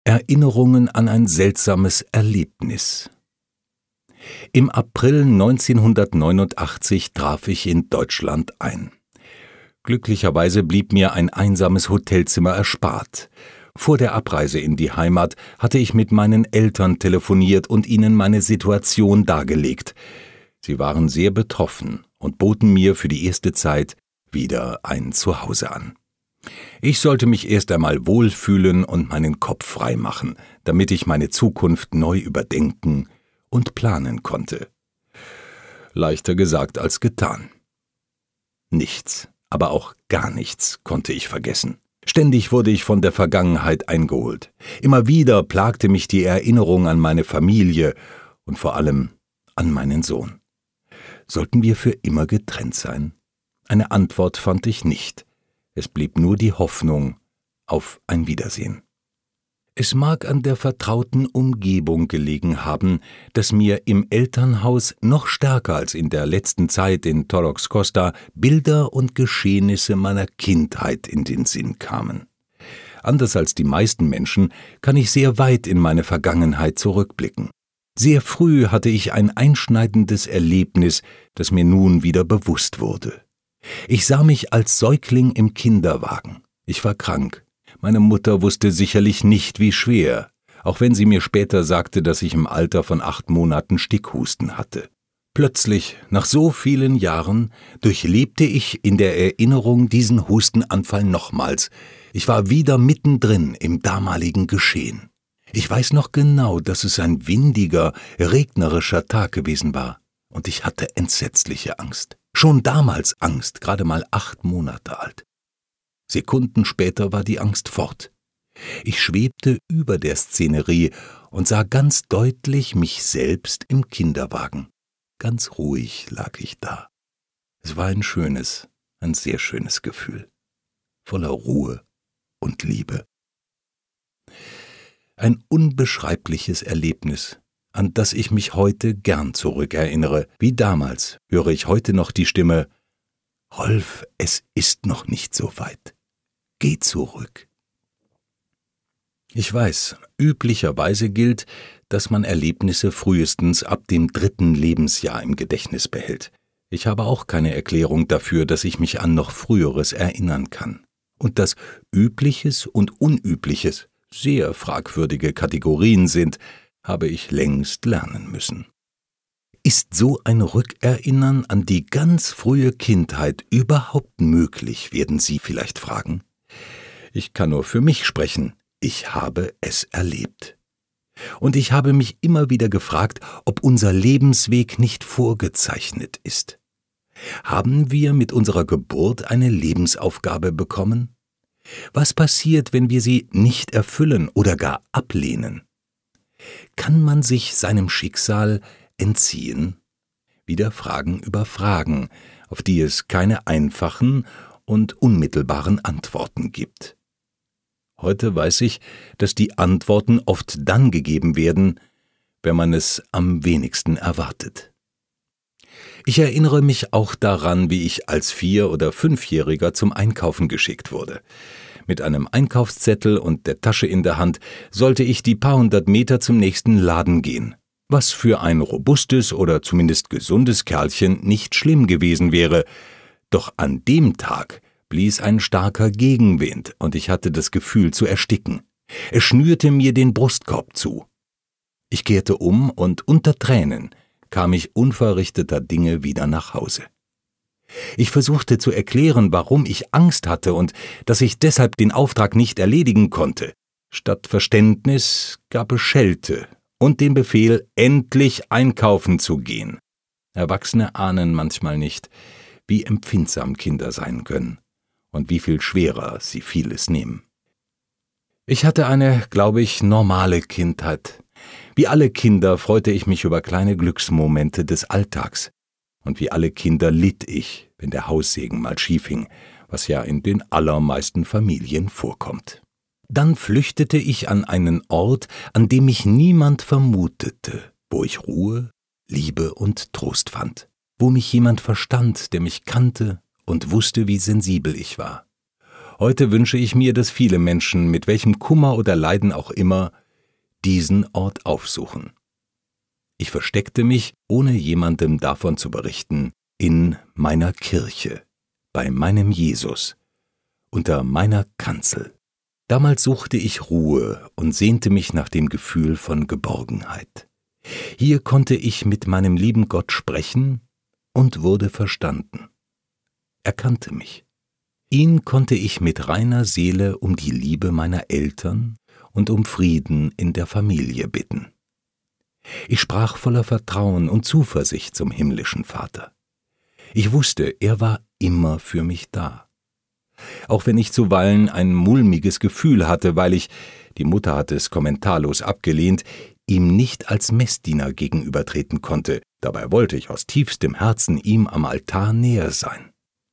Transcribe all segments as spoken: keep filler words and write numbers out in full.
Erinnerungen an ein seltsames Erlebnis. Im April neunzehnhundertneunundachtzig traf ich in Deutschland ein. Glücklicherweise blieb mir ein einsames Hotelzimmer erspart. Vor der Abreise in die Heimat hatte ich mit meinen Eltern telefoniert und ihnen meine Situation dargelegt. Sie waren sehr betroffen und boten mir für die erste Zeit wieder ein Zuhause an. Ich sollte mich erst einmal wohlfühlen und meinen Kopf frei machen, damit ich meine Zukunft neu überdenken und planen konnte. Leichter gesagt als getan. Nichts, aber auch gar nichts konnte ich vergessen. Ständig wurde ich von der Vergangenheit eingeholt. Immer wieder plagte mich die Erinnerung an meine Familie und vor allem an meinen Sohn. Sollten wir für immer getrennt sein? Eine Antwort fand ich nicht. Es blieb nur die Hoffnung auf ein Wiedersehen. Es mag an der vertrauten Umgebung gelegen haben, dass mir im Elternhaus noch stärker als in der letzten Zeit in Torrox Costa Bilder und Geschehnisse meiner Kindheit in den Sinn kamen. Anders als die meisten Menschen kann ich sehr weit in meine Vergangenheit zurückblicken. Sehr früh hatte ich ein einschneidendes Erlebnis, das mir nun wieder bewusst wurde. Ich sah mich als Säugling im Kinderwagen. Ich war krank. Meine Mutter wusste sicherlich nicht, wie schwer, auch wenn sie mir später sagte, dass ich im Alter von acht Monaten Stickhusten hatte. Plötzlich, nach so vielen Jahren, durchlebte ich in der Erinnerung diesen Hustenanfall nochmals. Ich war wieder mittendrin im damaligen Geschehen. Ich weiß noch genau, dass es ein windiger, regnerischer Tag gewesen war, und ich hatte entsetzliche Angst. Schon damals Angst, gerade mal acht Monate alt. Sekunden später war die Angst fort. Ich schwebte über der Szenerie und sah ganz deutlich mich selbst im Kinderwagen. Ganz ruhig lag ich da. Es war ein schönes, ein sehr schönes Gefühl, voller Ruhe und Liebe. Ein unbeschreibliches Erlebnis, an das ich mich heute gern zurückerinnere. Wie damals höre ich heute noch die Stimme: »Rolf, es ist noch nicht so weit. Geh zurück.« Ich weiß, üblicherweise gilt, dass man Erlebnisse frühestens ab dem dritten Lebensjahr im Gedächtnis behält. Ich habe auch keine Erklärung dafür, dass ich mich an noch Früheres erinnern kann. Und dass Übliches und Unübliches sehr fragwürdige Kategorien sind, habe ich längst lernen müssen. Ist so ein Rückerinnern an die ganz frühe Kindheit überhaupt möglich, werden Sie vielleicht fragen? Ich kann nur für mich sprechen. Ich habe es erlebt. Und ich habe mich immer wieder gefragt, ob unser Lebensweg nicht vorgezeichnet ist. Haben wir mit unserer Geburt eine Lebensaufgabe bekommen? Was passiert, wenn wir sie nicht erfüllen oder gar ablehnen? Kann man sich seinem Schicksal entziehen? Wieder Fragen über Fragen, auf die es keine einfachen und unmittelbaren Antworten gibt. Heute weiß ich, dass die Antworten oft dann gegeben werden, wenn man es am wenigsten erwartet. Ich erinnere mich auch daran, wie ich als Vier- oder Fünfjähriger zum Einkaufen geschickt wurde. Mit einem Einkaufszettel und der Tasche in der Hand sollte ich die paar hundert Meter zum nächsten Laden gehen, was für ein robustes oder zumindest gesundes Kerlchen nicht schlimm gewesen wäre. Doch an dem Tag blies ein starker Gegenwind und ich hatte das Gefühl zu ersticken. Es schnürte mir den Brustkorb zu. Ich kehrte um und unter Tränen kam ich unverrichteter Dinge wieder nach Hause. Ich versuchte zu erklären, warum ich Angst hatte und dass ich deshalb den Auftrag nicht erledigen konnte. Statt Verständnis gab es Schelte und den Befehl, endlich einkaufen zu gehen. Erwachsene ahnen manchmal nicht, wie empfindsam Kinder sein können und wie viel schwerer sie vieles nehmen. Ich hatte eine, glaube ich, normale Kindheit. Wie alle Kinder freute ich mich über kleine Glücksmomente des Alltags. Und wie alle Kinder litt ich, wenn der Haussegen mal schief hing, was ja in den allermeisten Familien vorkommt. Dann flüchtete ich an einen Ort, an dem mich niemand vermutete, wo ich Ruhe, Liebe und Trost fand, wo mich jemand verstand, der mich kannte und wusste, wie sensibel ich war. Heute wünsche ich mir, dass viele Menschen, mit welchem Kummer oder Leiden auch immer, diesen Ort aufsuchen. Ich versteckte mich, ohne jemandem davon zu berichten, in meiner Kirche, bei meinem Jesus, unter meiner Kanzel. Damals suchte ich Ruhe und sehnte mich nach dem Gefühl von Geborgenheit. Hier konnte ich mit meinem lieben Gott sprechen und wurde verstanden. Er kannte mich. Ihn konnte ich mit reiner Seele um die Liebe meiner Eltern und um Frieden in der Familie bitten. Ich sprach voller Vertrauen und Zuversicht zum himmlischen Vater. Ich wusste, er war immer für mich da. Auch wenn ich zuweilen ein mulmiges Gefühl hatte, weil ich, die Mutter hatte es kommentarlos abgelehnt, ihm nicht als Messdiener gegenübertreten konnte, dabei wollte ich aus tiefstem Herzen ihm am Altar näher sein.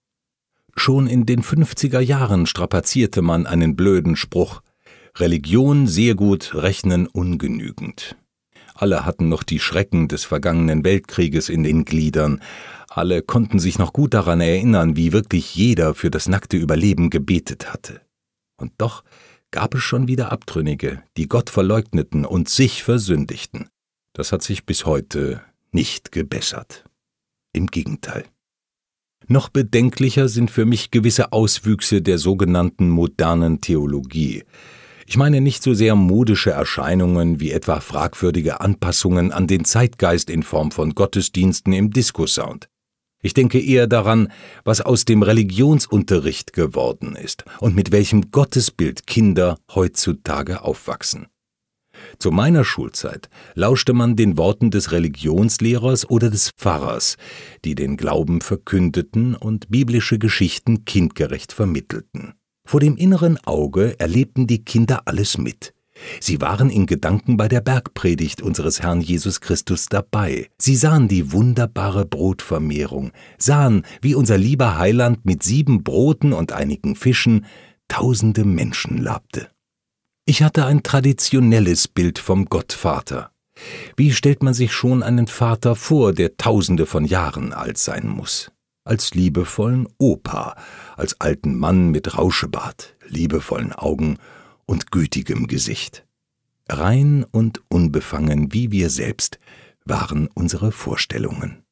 Schon in den fünfziger Jahren strapazierte man einen blöden Spruch: Religion sehr gut, Rechnen ungenügend. Alle hatten noch die Schrecken des vergangenen Weltkrieges in den Gliedern. Alle konnten sich noch gut daran erinnern, wie wirklich jeder für das nackte Überleben gebetet hatte. Und doch gab es schon wieder Abtrünnige, die Gott verleugneten und sich versündigten. Das hat sich bis heute nicht gebessert. Im Gegenteil. Noch bedenklicher sind für mich gewisse Auswüchse der sogenannten modernen Theologie. Ich meine nicht so sehr modische Erscheinungen wie etwa fragwürdige Anpassungen an den Zeitgeist in Form von Gottesdiensten im Disco-Sound. Ich denke eher daran, was aus dem Religionsunterricht geworden ist und mit welchem Gottesbild Kinder heutzutage aufwachsen. Zu meiner Schulzeit lauschte man den Worten des Religionslehrers oder des Pfarrers, die den Glauben verkündeten und biblische Geschichten kindgerecht vermittelten. Vor dem inneren Auge erlebten die Kinder alles mit. Sie waren in Gedanken bei der Bergpredigt unseres Herrn Jesus Christus dabei. Sie sahen die wunderbare Brotvermehrung, sahen, wie unser lieber Heiland mit sieben Broten und einigen Fischen tausende Menschen labte. Ich hatte ein traditionelles Bild vom Gottvater. Wie stellt man sich schon einen Vater vor, der tausende von Jahren alt sein muss? Als liebevollen Opa, als alten Mann mit Rauschebart, liebevollen Augen und gütigem Gesicht. Rein und unbefangen wie wir selbst waren unsere Vorstellungen.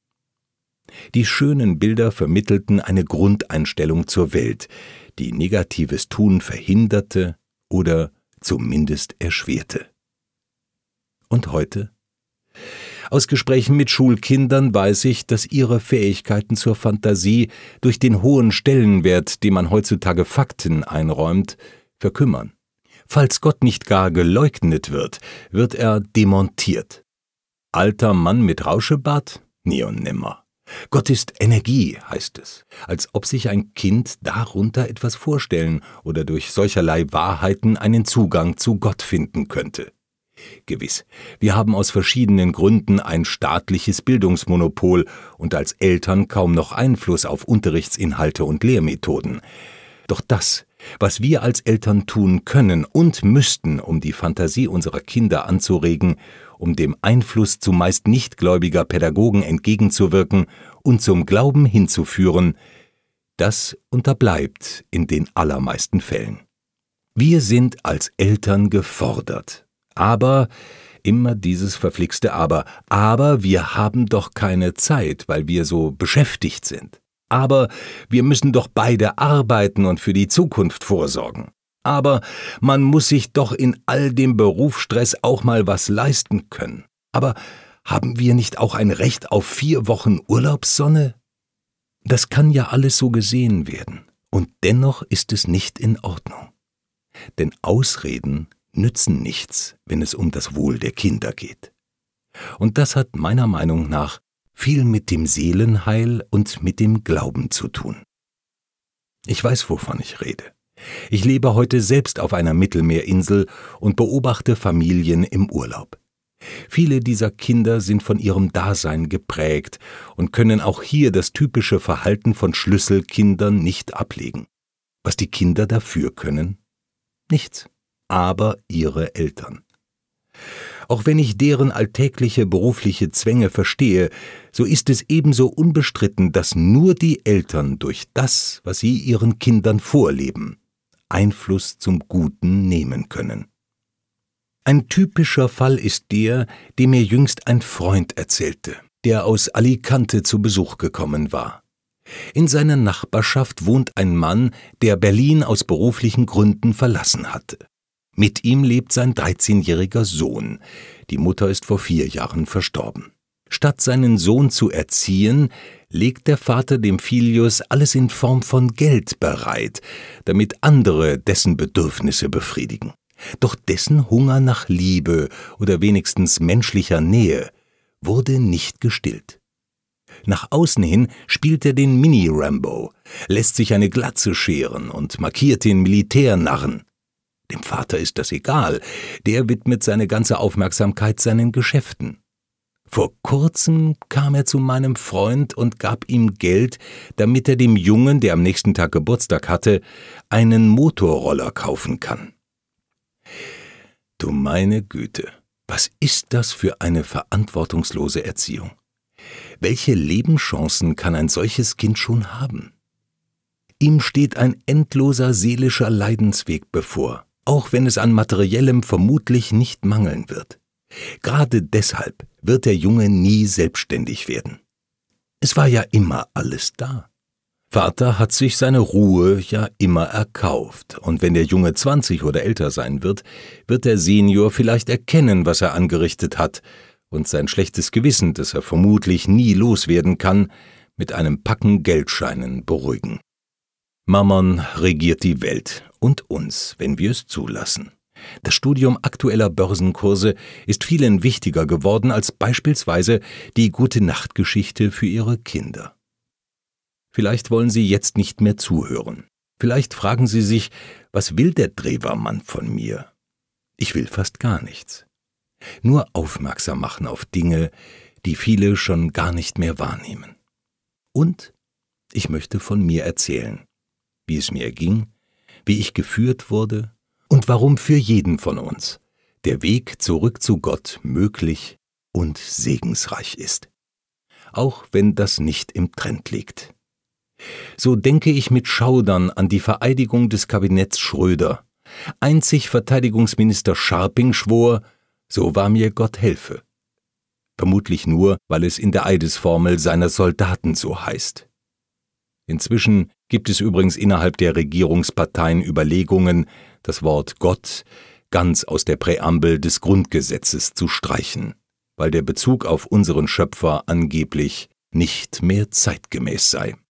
Die schönen Bilder vermittelten eine Grundeinstellung zur Welt, die negatives Tun verhinderte oder zumindest erschwerte. Und heute? Aus Gesprächen mit Schulkindern weiß ich, dass ihre Fähigkeiten zur Fantasie durch den hohen Stellenwert, den man heutzutage Fakten einräumt, verkümmern. Falls Gott nicht gar geleugnet wird, wird er demontiert. Alter Mann mit Rauschebart? Nie und nimmer. Gott ist Energie, heißt es, als ob sich ein Kind darunter etwas vorstellen oder durch solcherlei Wahrheiten einen Zugang zu Gott finden könnte. Gewiss, wir haben aus verschiedenen Gründen ein staatliches Bildungsmonopol und als Eltern kaum noch Einfluss auf Unterrichtsinhalte und Lehrmethoden. Doch das, was wir als Eltern tun können und müssten, um die Fantasie unserer Kinder anzuregen, um dem Einfluss zumeist nichtgläubiger Pädagogen entgegenzuwirken und zum Glauben hinzuführen, das unterbleibt in den allermeisten Fällen. Wir sind als Eltern gefordert. Aber, immer dieses verflixte Aber, aber wir haben doch keine Zeit, weil wir so beschäftigt sind. Aber wir müssen doch beide arbeiten und für die Zukunft vorsorgen. Aber man muss sich doch in all dem Berufsstress auch mal was leisten können. Aber haben wir nicht auch ein Recht auf vier Wochen Urlaubssonne? Das kann ja alles so gesehen werden. Und dennoch ist es nicht in Ordnung. Denn Ausreden nützen nichts, wenn es um das Wohl der Kinder geht. Und das hat meiner Meinung nach viel mit dem Seelenheil und mit dem Glauben zu tun. Ich weiß, wovon ich rede. Ich lebe heute selbst auf einer Mittelmeerinsel und beobachte Familien im Urlaub. Viele dieser Kinder sind von ihrem Dasein geprägt und können auch hier das typische Verhalten von Schlüsselkindern nicht ablegen. Was die Kinder dafür können? Nichts. Aber ihre Eltern. Auch wenn ich deren alltägliche berufliche Zwänge verstehe, so ist es ebenso unbestritten, dass nur die Eltern durch das, was sie ihren Kindern vorleben, Einfluss zum Guten nehmen können. Ein typischer Fall ist der, den mir jüngst ein Freund erzählte, der aus Alicante zu Besuch gekommen war. In seiner Nachbarschaft wohnt ein Mann, der Berlin aus beruflichen Gründen verlassen hatte. Mit ihm lebt sein dreizehnjähriger Sohn. Die Mutter ist vor vier Jahren verstorben. Statt seinen Sohn zu erziehen, legt der Vater dem Filius alles in Form von Geld bereit, damit andere dessen Bedürfnisse befriedigen. Doch dessen Hunger nach Liebe oder wenigstens menschlicher Nähe wurde nicht gestillt. Nach außen hin spielt er den Mini-Rambo, lässt sich eine Glatze scheren und markiert den Militärnarren. Dem Vater ist das egal, der widmet seine ganze Aufmerksamkeit seinen Geschäften. Vor kurzem kam er zu meinem Freund und gab ihm Geld, damit er dem Jungen, der am nächsten Tag Geburtstag hatte, einen Motorroller kaufen kann. Du meine Güte, was ist das für eine verantwortungslose Erziehung? Welche Lebenschancen kann ein solches Kind schon haben? Ihm steht ein endloser seelischer Leidensweg bevor, auch wenn es an Materiellem vermutlich nicht mangeln wird. Gerade deshalb wird der Junge nie selbstständig werden. Es war ja immer alles da. Vater hat sich seine Ruhe ja immer erkauft, und wenn der Junge zwanzig oder älter sein wird, wird der Senior vielleicht erkennen, was er angerichtet hat, und sein schlechtes Gewissen, das er vermutlich nie loswerden kann, mit einem Packen Geldscheinen beruhigen. Mammon regiert die Welt und uns, wenn wir es zulassen. Das Studium aktueller Börsenkurse ist vielen wichtiger geworden als beispielsweise die Gute-Nacht-Geschichte für ihre Kinder. Vielleicht wollen Sie jetzt nicht mehr zuhören. Vielleicht fragen Sie sich, was will der Drewermann von mir? Ich will fast gar nichts. Nur aufmerksam machen auf Dinge, die viele schon gar nicht mehr wahrnehmen. Und ich möchte von mir erzählen, wie es mir ging, wie ich geführt wurde und warum für jeden von uns der Weg zurück zu Gott möglich und segensreich ist. Auch wenn das nicht im Trend liegt. So denke ich mit Schaudern an die Vereidigung des Kabinetts Schröder. Einzig Verteidigungsminister Scharping schwor, so wahr mir Gott helfe. Vermutlich nur, weil es in der Eidesformel seiner Soldaten so heißt. Inzwischen gibt es übrigens innerhalb der Regierungsparteien Überlegungen, das Wort Gott ganz aus der Präambel des Grundgesetzes zu streichen, weil der Bezug auf unseren Schöpfer angeblich nicht mehr zeitgemäß sei.